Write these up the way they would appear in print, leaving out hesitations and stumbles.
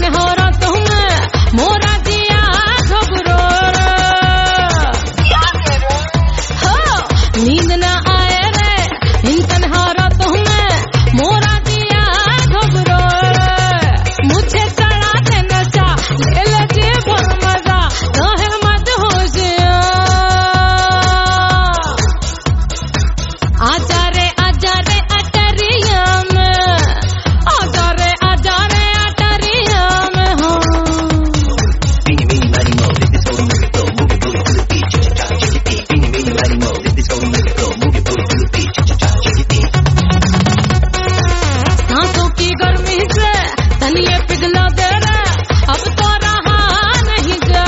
हो रातों में मोरा दिया घबरो हो नींद न आए रे इन तन्हा रातों में मोरा दिया घबरो मुझे चढ़ा दे नशा ले ले भर मजा रहे मत होशिया आजा रे अटरिया में आजा रे अटरिया में हो Beanie meanie miny mo, this is how we make it go. Move your booty to the beat, cha cha cha, shake it. Beanie meanie miny mo, this is how we make it go. Move your booty to the beat, cha cha cha, shake it. सांसों की गर्मी से तन ये पिघला दे रे अब तो रहा नहीं जा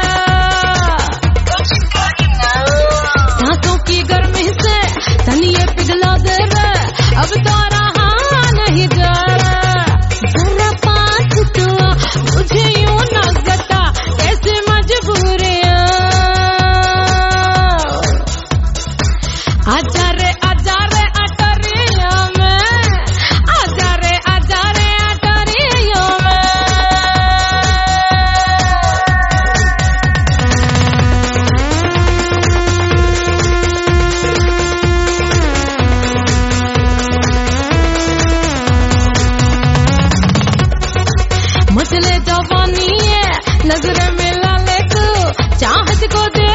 सांसों की गर्मी से तन ये पिघला दे रे अब तो रहा नहीं जा जरा पास तू मुझे यूं न गता कैसे मजबूरियां आजा रे अटरिया में आजा रे अटरिया में मसले जवानी है नजरें मिला ले तू चाहत को दे